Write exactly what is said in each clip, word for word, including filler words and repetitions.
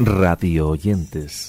radio oyentes.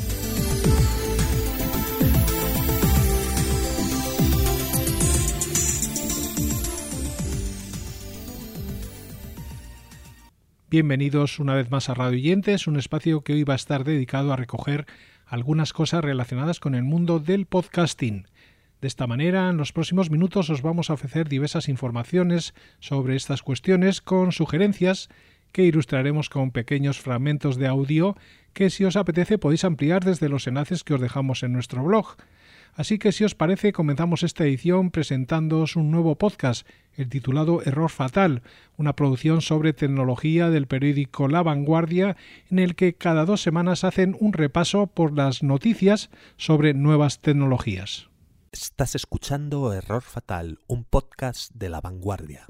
Bienvenidos una vez más a Radio Oyentes, un espacio que hoy va a estar dedicado a recoger algunas cosas relacionadas con el mundo del podcasting. De esta manera, en los próximos minutos os vamos a ofrecer diversas informaciones sobre estas cuestiones con sugerencias que ilustraremos con pequeños fragmentos de audio que, si os apetece, podéis ampliar desde los enlaces que os dejamos en nuestro blog. Así que, si os parece, comenzamos esta edición presentándoos un nuevo podcast, el titulado Error Fatal, una producción sobre tecnología del periódico La Vanguardia, en el que cada dos semanas hacen un repaso por las noticias sobre nuevas tecnologías. Estás escuchando Error Fatal, un podcast de La Vanguardia.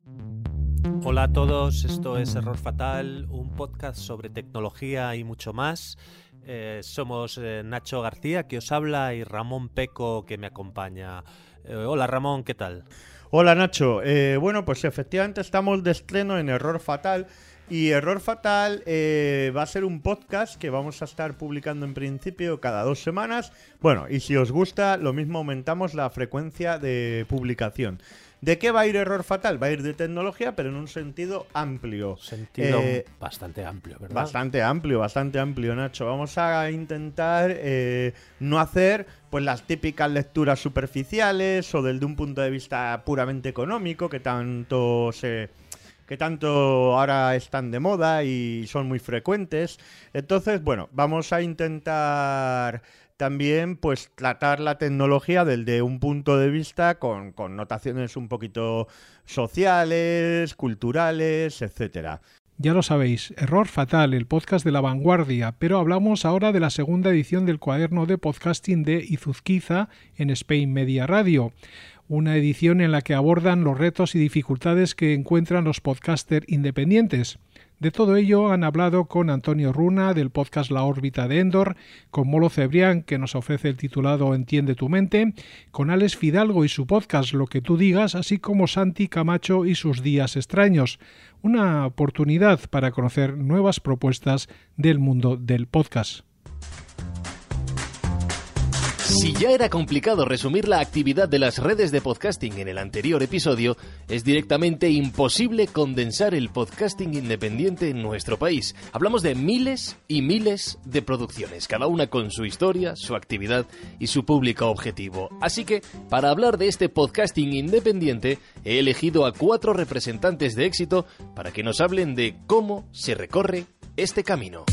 Hola a todos, esto es Error Fatal, un podcast sobre tecnología y mucho más. Eh, somos eh, Nacho García, que os habla, y Ramón Peco, que me acompaña. Eh, hola Ramón, ¿qué tal? Hola Nacho, eh, bueno pues efectivamente estamos de estreno en Error Fatal. Y Error Fatal eh, va a ser un podcast que vamos a estar publicando en principio cada dos semanas. Bueno, y si os gusta, lo mismo aumentamos la frecuencia de publicación. ¿De qué va a ir Error Fatal? Va a ir de tecnología, pero en un sentido amplio. Sentido eh, bastante amplio, ¿verdad? Bastante amplio, bastante amplio, Nacho. Vamos a intentar eh, no hacer pues las típicas lecturas superficiales o desde un punto de vista puramente económico que tanto se... que tanto ahora están de moda y son muy frecuentes. Entonces, bueno, vamos a intentar también pues tratar la tecnología desde un punto de vista con connotaciones un poquito sociales, culturales, etcétera. Ya lo sabéis, Error Fatal, el podcast de La Vanguardia, pero hablamos ahora de la segunda edición del cuaderno de podcasting de Izuzquiza en Spain Media Radio. Una edición en la que abordan los retos y dificultades que encuentran los podcasters independientes. De todo ello han hablado con Antonio Runa del podcast La órbita de Endor, con Molo Cebrián, que nos ofrece el titulado Entiende tu mente, con Alex Fidalgo y su podcast Lo que tú digas, así como Santi Camacho y sus días extraños. Una oportunidad para conocer nuevas propuestas del mundo del podcast. Si ya era complicado resumir la actividad de las redes de podcasting en el anterior episodio, es directamente imposible condensar el podcasting independiente en nuestro país. Hablamos de miles y miles de producciones, cada una con su historia, su actividad y su público objetivo. Así que, para hablar de este podcasting independiente, he elegido a cuatro representantes de éxito para que nos hablen de cómo se recorre este camino.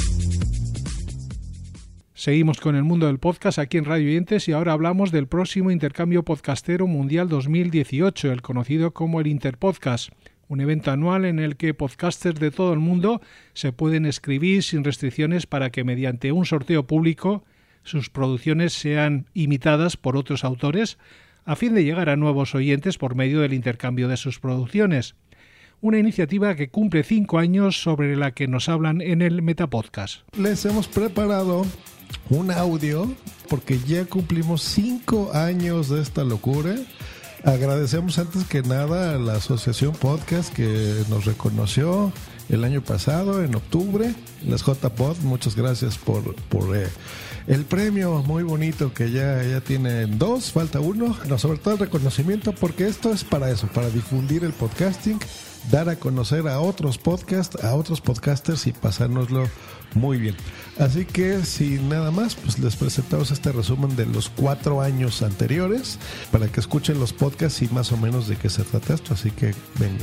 Seguimos con el mundo del podcast aquí en Radio Oyentes y ahora hablamos del próximo Intercambio Podcastero Mundial dos mil dieciocho, el conocido como el Interpodcast, un evento anual en el que podcasters de todo el mundo se pueden escribir sin restricciones para que mediante un sorteo público sus producciones sean imitadas por otros autores a fin de llegar a nuevos oyentes por medio del intercambio de sus producciones. Una iniciativa que cumple cinco años sobre la que nos hablan en el Metapodcast. Les hemos preparado un audio porque ya cumplimos cinco años de esta locura. Agradecemos antes que nada a la Asociación Podcast que nos reconoció el año pasado, en octubre, las J-Pod. Muchas gracias por, por eh, el premio muy bonito que ya, ya tienen dos, falta uno. No, sobre todo el reconocimiento, porque esto es para eso, para difundir el podcasting, dar a conocer a otros podcasts, a otros podcasters y pasárnoslo muy bien. Así que sin nada más, pues les presentamos este resumen de los cuatro años anteriores para que escuchen los podcasts y más o menos de qué se trata esto. Así que venga.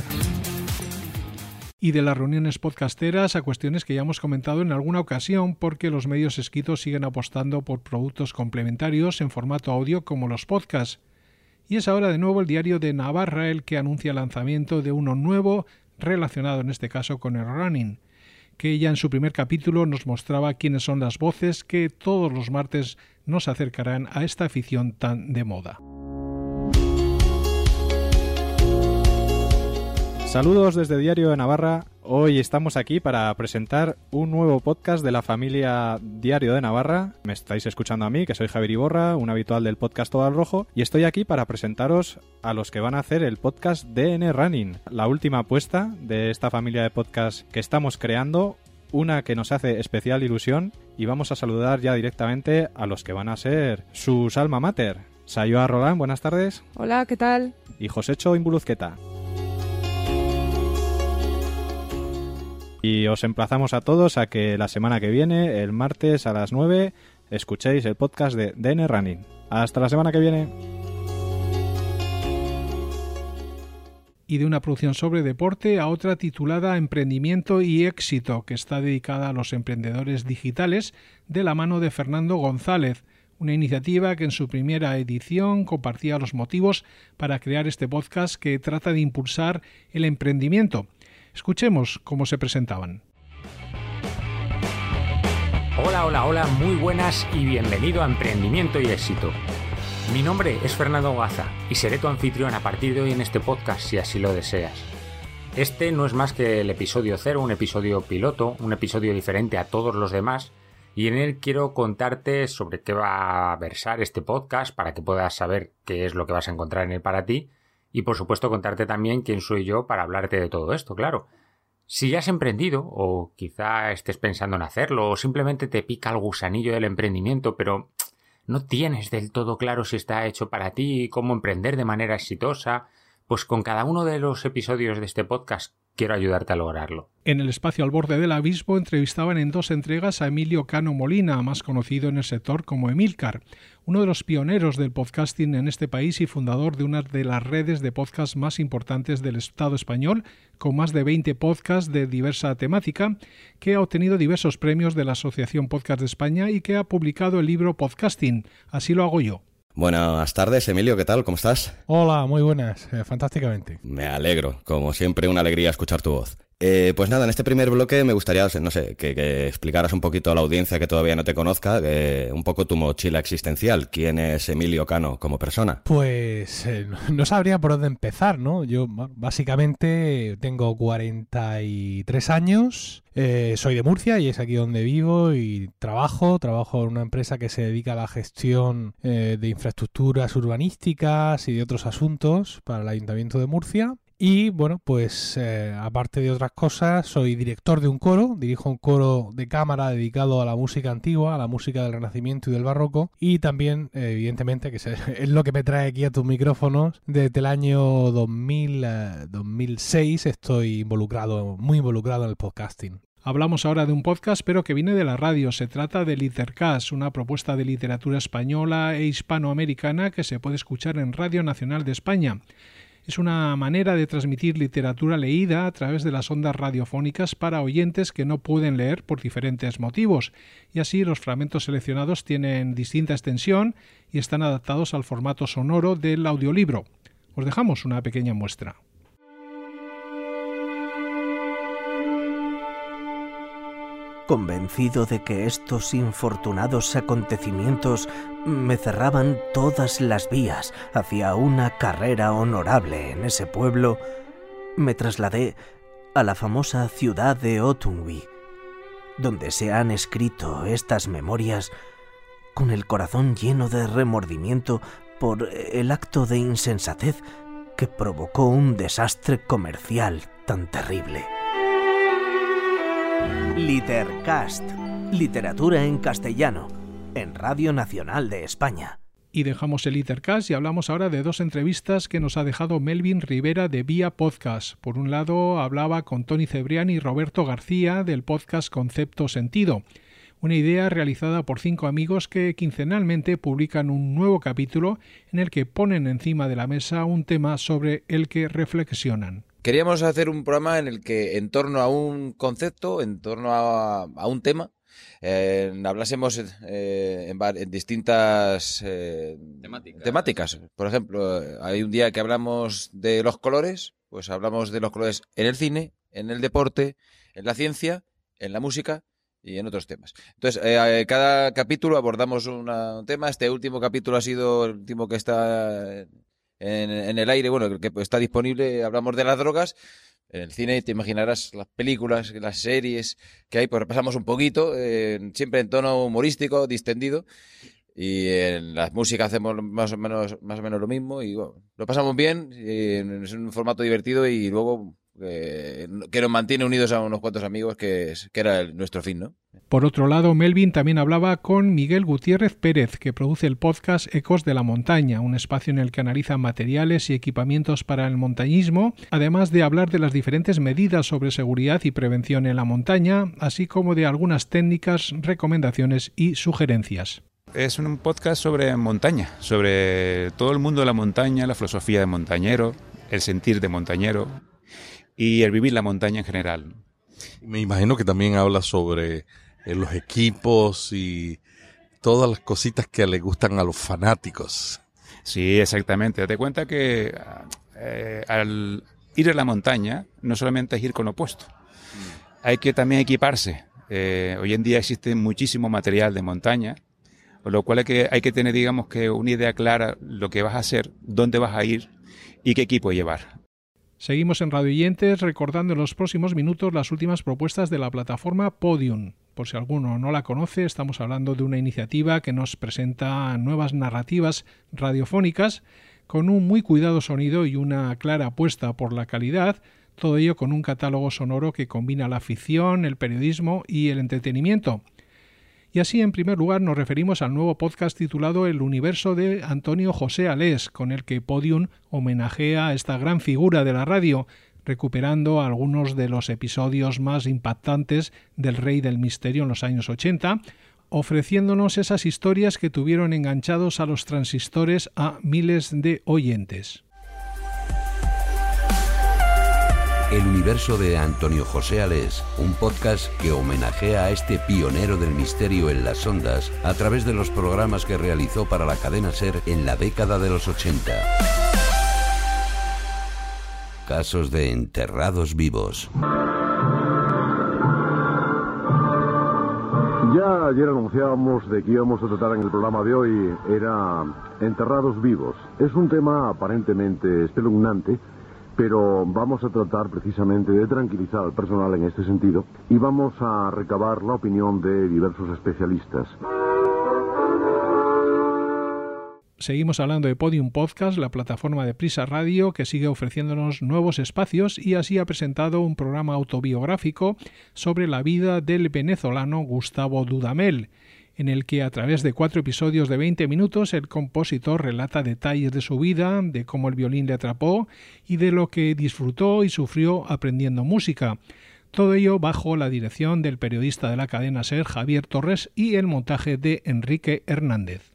Y de las reuniones podcasteras a cuestiones que ya hemos comentado en alguna ocasión, porque los medios escritos siguen apostando por productos complementarios en formato audio como los podcasts. Y es ahora de nuevo el Diario de Navarra el que anuncia el lanzamiento de uno nuevo relacionado en este caso con el running, que ya en su primer capítulo nos mostraba quiénes son las voces que todos los martes nos acercarán a esta afición tan de moda. Saludos desde Diario de Navarra. Hoy estamos aquí para presentar un nuevo podcast de la familia Diario de Navarra. Me estáis escuchando a mí, que soy Javier Iborra, un habitual del podcast Todo al Rojo, y estoy aquí para presentaros a los que van a hacer el podcast D N Running, la última apuesta de esta familia de podcasts que estamos creando. una que nos hace especial ilusión, y vamos a saludar ya directamente a los que van a ser sus alma mater. Sayoa Roland, buenas tardes. Hola, ¿qué tal? Y Josécho Inbuluzqueta. Y os emplazamos a todos a que la semana que viene, el martes a las nueve, escuchéis el podcast de D N Running. Hasta la semana que viene. Y de una producción sobre deporte a otra titulada Emprendimiento y Éxito, que está dedicada a los emprendedores digitales de la mano de Fernando González, una iniciativa que en su primera edición compartía los motivos para crear este podcast que trata de impulsar el emprendimiento. Escuchemos cómo se presentaban. Hola, hola, hola, muy buenas y bienvenido a Emprendimiento y Éxito. Mi nombre es Fernando Gaza y seré tu anfitrión a partir de hoy en este podcast si así lo deseas. Este no es más que el episodio cero, un episodio piloto, un episodio diferente a todos los demás, y en él quiero contarte sobre qué va a versar este podcast para que puedas saber qué es lo que vas a encontrar en él para ti, y por supuesto contarte también quién soy yo para hablarte de todo esto, claro. Si ya has emprendido, o quizá estés pensando en hacerlo, o simplemente te pica el gusanillo del emprendimiento, pero no tienes del todo claro si está hecho para ti y cómo emprender de manera exitosa, pues con cada uno de los episodios de este podcast quiero ayudarte a lograrlo. En el espacio al borde del abismo entrevistaban en dos entregas a Emilio Cano Molina, más conocido en el sector como Emilcar, uno de los pioneros del podcasting en este país y fundador de una de las redes de podcast más importantes del Estado español, con más de veinte podcasts de diversa temática, que ha obtenido diversos premios de la Asociación Podcast de España y que ha publicado el libro Podcasting, Así lo hago yo. Buenas tardes, Emilio, ¿qué tal? ¿Cómo estás? Hola, muy buenas, eh, fantásticamente. Me alegro, como siempre una alegría escuchar tu voz. Eh, pues nada, en este primer bloque me gustaría, no sé, que, que explicaras un poquito a la audiencia que todavía no te conozca, eh, un poco tu mochila existencial. ¿Quién es Emilio Cano como persona? Pues eh, no sabría por dónde empezar, ¿no? Yo básicamente tengo cuarenta y tres años, eh, soy de Murcia y es aquí donde vivo y trabajo. Trabajo en una empresa que se dedica a la gestión eh, de infraestructuras urbanísticas y de otros asuntos para el Ayuntamiento de Murcia. Y bueno, pues eh, aparte de otras cosas, soy director de un coro, dirijo un coro de cámara dedicado a la música antigua, a la música del Renacimiento y del Barroco, y también, eh, evidentemente, que es lo que me trae aquí a tus micrófonos, desde el año dos mil, eh, dos mil seis estoy involucrado, muy involucrado en el podcasting. Hablamos ahora de un podcast, pero que viene de la radio. Se trata de Litercast, una propuesta de literatura española e hispanoamericana que se puede escuchar en Radio Nacional de España. Es una manera de transmitir literatura leída a través de las ondas radiofónicas para oyentes que no pueden leer por diferentes motivos, y así los fragmentos seleccionados tienen distinta extensión y están adaptados al formato sonoro del audiolibro. Os dejamos una pequeña muestra. Convencido de que estos infortunados acontecimientos me cerraban todas las vías hacia una carrera honorable en ese pueblo, me trasladé a la famosa ciudad de Otunwi, donde se han escrito estas memorias con el corazón lleno de remordimiento por el acto de insensatez que provocó un desastre comercial tan terrible. Litercast, literatura en castellano, en Radio Nacional de España. Y dejamos el Litercast y hablamos ahora de dos entrevistas que nos ha dejado Melvin Rivera de Vía Podcast. Por un lado, hablaba con Tony Cebrián y Roberto García del podcast Concepto Sentido, una idea realizada por cinco amigos que quincenalmente publican un nuevo capítulo en el que ponen encima de la mesa un tema sobre el que reflexionan. Queríamos hacer un programa en el que, en torno a un concepto, en torno a, a un tema, eh, hablásemos eh, en, en distintas eh, temáticas. temáticas. Por ejemplo, hay un día que hablamos de los colores, pues hablamos de los colores en el cine, en el deporte, en la ciencia, en la música y en otros temas. Entonces, eh, cada capítulo abordamos una, un tema. Este último capítulo ha sido el último que está en, en el aire, bueno, que está disponible. Hablamos de las drogas. En el cine te imaginarás las películas, las series que hay, pues repasamos un poquito, eh, siempre en tono humorístico, distendido. Y en la música hacemos más o menos más o menos lo mismo y bueno, lo pasamos bien, y es un formato divertido y luego que, que nos mantiene unidos a unos cuantos amigos, que, es, que era el, nuestro fin, ¿no? Por otro lado, Melvin también hablaba con Miguel Gutiérrez Pérez, que produce el podcast Ecos de la Montaña, un espacio en el que analiza materiales y equipamientos para el montañismo, además de hablar de las diferentes medidas sobre seguridad y prevención en la montaña, así como de algunas técnicas, recomendaciones y sugerencias. Es un podcast sobre montaña, sobre todo el mundo de la montaña, la filosofía de montañero, el sentir de montañero y el vivir la montaña en general. Me imagino que también habla sobre eh, los equipos y todas las cositas que le gustan a los fanáticos. Sí, exactamente. Date cuenta que eh, al ir a la montaña no solamente es ir con lo puesto, hay que también equiparse. Eh, hoy en día existe muchísimo material de montaña, con lo cual hay que, hay que tener, digamos, que una idea clara lo que vas a hacer, dónde vas a ir y qué equipo llevar. Seguimos en Radio Oyentes recordando en los próximos minutos las últimas propuestas de la plataforma Podium. Por si alguno no la conoce, estamos hablando de una iniciativa que nos presenta nuevas narrativas radiofónicas con un muy cuidado sonido y una clara apuesta por la calidad, todo ello con un catálogo sonoro que combina la ficción, el periodismo y el entretenimiento. Y así, en primer lugar, nos referimos al nuevo podcast titulado El universo de Antonio José Alés, con el que Podium homenajea a esta gran figura de la radio, recuperando algunos de los episodios más impactantes del Rey del Misterio en los años ochenta, ofreciéndonos esas historias que tuvieron enganchados a los transistores a miles de oyentes. El universo de Antonio José Alés, un podcast que homenajea a este pionero del misterio en las ondas a través de los programas que realizó para la cadena SER en la década de los ochenta. Casos de enterrados vivos. Ya ayer anunciábamos de que íbamos a tratar en el programa de hoy, era enterrados vivos. Es un tema aparentemente espeluznante, pero vamos a tratar precisamente de tranquilizar al personal en este sentido y vamos a recabar la opinión de diversos especialistas. Seguimos hablando de Podium Podcast, la plataforma de Prisa Radio que sigue ofreciéndonos nuevos espacios y así ha presentado un programa autobiográfico sobre la vida del venezolano Gustavo Dudamel, en el que a través de cuatro episodios de veinte minutos el compositor relata detalles de su vida, de cómo el violín le atrapó y de lo que disfrutó y sufrió aprendiendo música. Todo ello bajo la dirección del periodista de la cadena SER, Javier Torres, y el montaje de Enrique Hernández.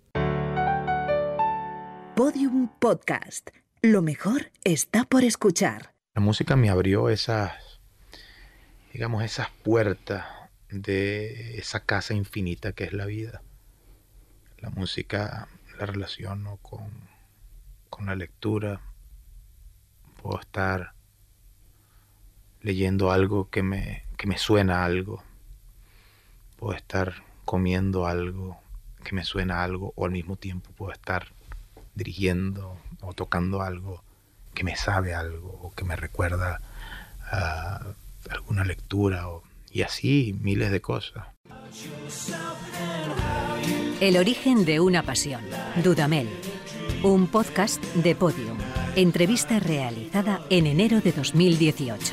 Podium Podcast. Lo mejor está por escuchar. La música me abrió esas, digamos, esas puertas de esa casa infinita que es la vida. La música la relaciono con, con la lectura. Puedo estar leyendo algo que me, que me suena a algo. Puedo estar comiendo algo que me suena a algo, o al mismo tiempo puedo estar dirigiendo o tocando algo que me sabe algo o que me recuerda a alguna lectura o y así miles de cosas. El origen de una pasión. Dudamel. Un podcast de Podium. Entrevista realizada en enero de dos mil dieciocho.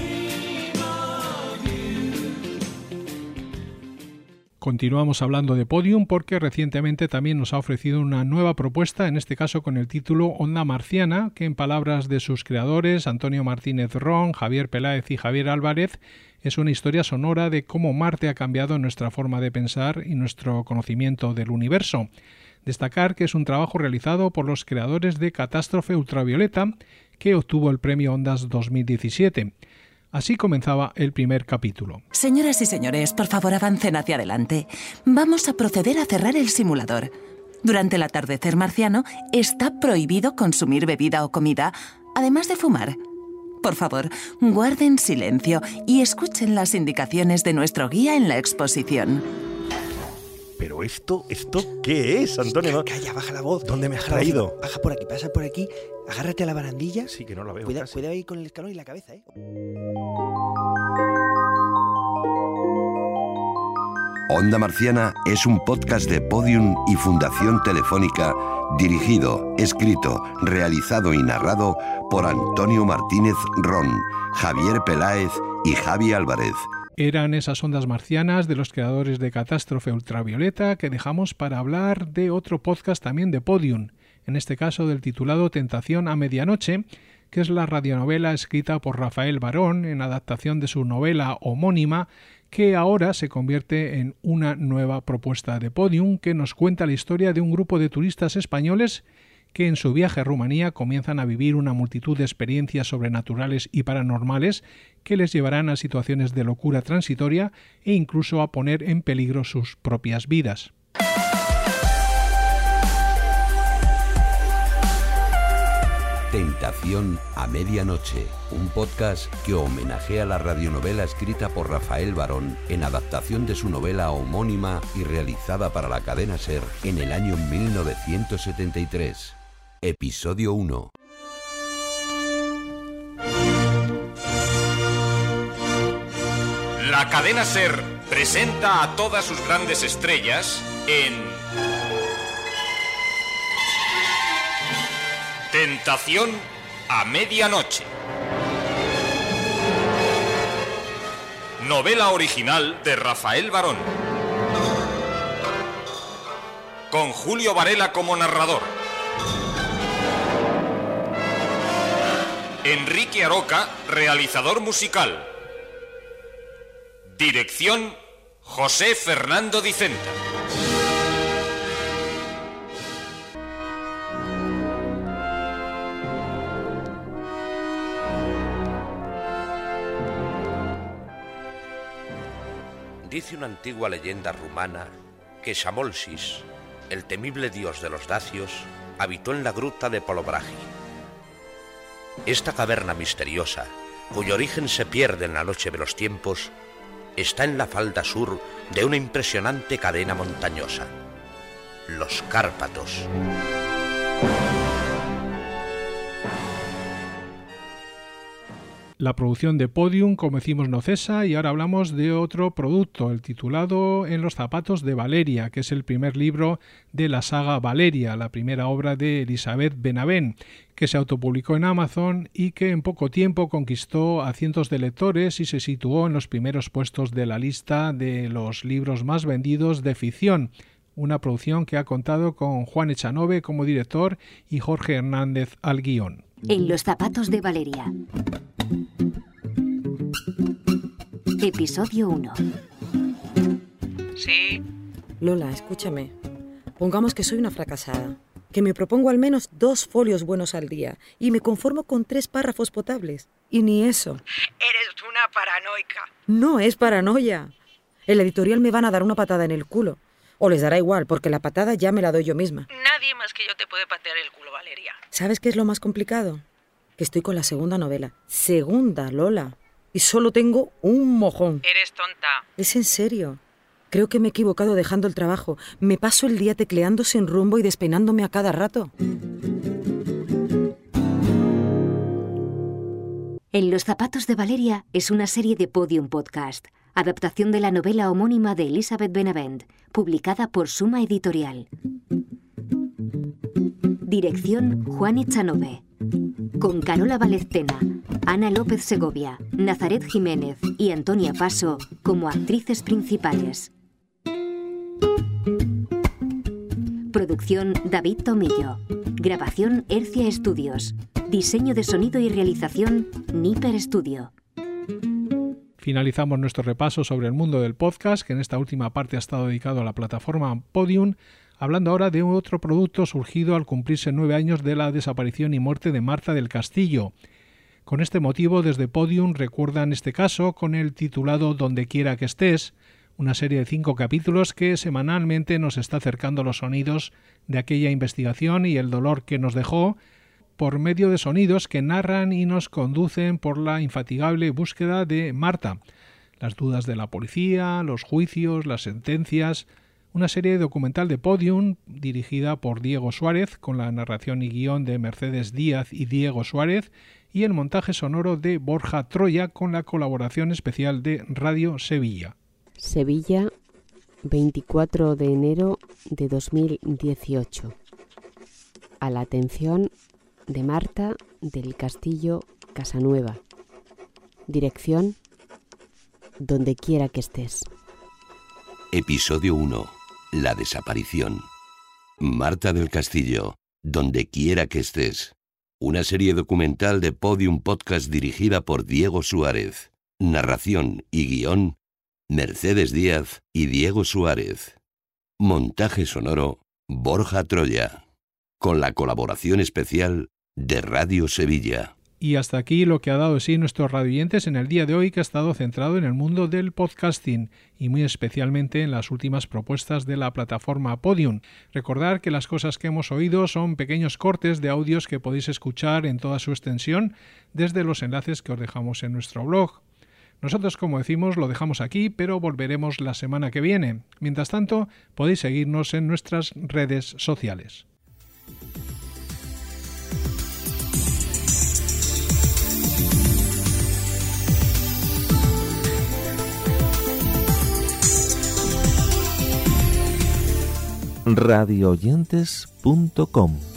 Continuamos hablando de Podium porque recientemente también nos ha ofrecido una nueva propuesta, en este caso con el título Onda Marciana, que en palabras de sus creadores, Antonio Martínez Ron, Javier Peláez y Javier Álvarez, es una historia sonora de cómo Marte ha cambiado nuestra forma de pensar y nuestro conocimiento del universo. Destacar que es un trabajo realizado por los creadores de Catástrofe Ultravioleta, que obtuvo el premio Ondas dos mil diecisiete. Así comenzaba el primer capítulo. Señoras y señores, por favor avancen hacia adelante. Vamos a proceder a cerrar el simulador. Durante el atardecer marciano está prohibido consumir bebida o comida, además de fumar. Por favor, guarden silencio y escuchen las indicaciones de nuestro guía en la exposición. Pero esto, ¿esto qué es, Antonio? Calla, calla, baja la voz. ¿Dónde me has traído? Baja por aquí, pasa por aquí, agárrate a la barandilla. Sí, que no la veo Cuida, casi. cuidado ahí con el escalón y la cabeza, ¿eh? Onda Marciana es un podcast de Podium y Fundación Telefónica, dirigido, escrito, realizado y narrado por Antonio Martínez Ron, Javier Peláez y Javi Álvarez. Eran esas ondas marcianas de los creadores de Catástrofe Ultravioleta que dejamos para hablar de otro podcast también de Podium, en este caso del titulado Tentación a Medianoche, que es la radionovela escrita por Rafael Barón en adaptación de su novela homónima, que ahora se convierte en una nueva propuesta de Podium que nos cuenta la historia de un grupo de turistas españoles que en su viaje a Rumanía comienzan a vivir una multitud de experiencias sobrenaturales y paranormales que les llevarán a situaciones de locura transitoria e incluso a poner en peligro sus propias vidas. Tentación a Medianoche, un podcast que homenajea la radionovela escrita por Rafael Barón en adaptación de su novela homónima y realizada para la cadena SER en el año mil novecientos setenta y tres. Episodio uno. La cadena SER presenta a todas sus grandes estrellas en Tentación a Medianoche. Novela original de Rafael Barón. Con Julio Varela como narrador. Enrique Aroca, realizador musical. Dirección, José Fernando Dicenta. Dice una antigua leyenda rumana que Samolsis, el temible dios de los dacios, habitó en la gruta de Polobraji. Esta caverna misteriosa, cuyo origen se pierde en la noche de los tiempos, está en la falda sur de una impresionante cadena montañosa, los Cárpatos. La producción de Podium, como decimos, no cesa y ahora hablamos de otro producto, el titulado En los zapatos de Valeria, que es el primer libro de la saga Valeria, la primera obra de Elisabeth Benavent, que se autopublicó en Amazon y que en poco tiempo conquistó a cientos de lectores y se situó en los primeros puestos de la lista de los libros más vendidos de ficción. Una producción que ha contado con Juan Echanove como director y Jorge Hernández al guión. En los zapatos de Valeria. Episodio uno. Sí. Lola, escúchame. Pongamos que soy una fracasada, que me propongo al menos dos folios buenos al día y me conformo con tres párrafos potables. Y ni eso. Eres una paranoica. No es paranoia. El editorial me van a dar una patada en el culo. O les dará igual, porque la patada ya me la doy yo misma. Nadie más que yo te puede patear el culo, Valeria. ¿Sabes qué es lo más complicado? Que estoy con la segunda novela. Segunda, Lola. Y solo tengo un mojón. Eres tonta. Es en serio. Creo que me he equivocado dejando el trabajo. Me paso el día tecleando sin rumbo y despeinándome a cada rato. En los zapatos de Valeria es una serie de Podium Podcast, adaptación de la novela homónima de Elisabeth Benavent, publicada por Suma Editorial. Dirección Juan Echanove. Con Carola Valeztena, Ana López Segovia, Nazaret Jiménez y Antonia Paso como actrices principales. Producción David Tomillo. Grabación Hercia Estudios. Diseño de sonido y realización Nipper Studio. Finalizamos nuestro repaso sobre el mundo del podcast, que en esta última parte ha estado dedicado a la plataforma Podium, hablando ahora de otro producto surgido al cumplirse nueve años de la desaparición y muerte de Marta del Castillo. Con este motivo, desde Podium recuerdan este caso con el titulado Donde quiera que estés, una serie de cinco capítulos que semanalmente nos está acercando los sonidos de aquella investigación y el dolor que nos dejó, por medio de sonidos que narran y nos conducen por la infatigable búsqueda de Marta, las dudas de la policía, los juicios, las sentencias. Una serie documental de Podium dirigida por Diego Suárez, con la narración y guión de Mercedes Díaz y Diego Suárez, y el montaje sonoro de Borja Troya, con la colaboración especial de Radio Sevilla. Sevilla, veinticuatro de enero de dos mil dieciocho. A la atención de Marta del Castillo Casanueva. Dirección: donde quiera que estés. Episodio uno. La desaparición. Marta del Castillo, donde quiera que estés. Una serie documental de Podium Podcast dirigida por Diego Suárez. Narración y guión: Mercedes Díaz y Diego Suárez. Montaje sonoro: Borja Troya. Con la colaboración especial de Radio Sevilla. Y hasta aquí lo que ha dado de sí nuestros radioyentes en el día de hoy, que ha estado centrado en el mundo del podcasting y muy especialmente en las últimas propuestas de la plataforma Podium. Recordar que las cosas que hemos oído son pequeños cortes de audios que podéis escuchar en toda su extensión desde los enlaces que os dejamos en nuestro blog. Nosotros, como decimos, lo dejamos aquí, pero volveremos la semana que viene. Mientras tanto, podéis seguirnos en nuestras redes sociales. radioyentes punto com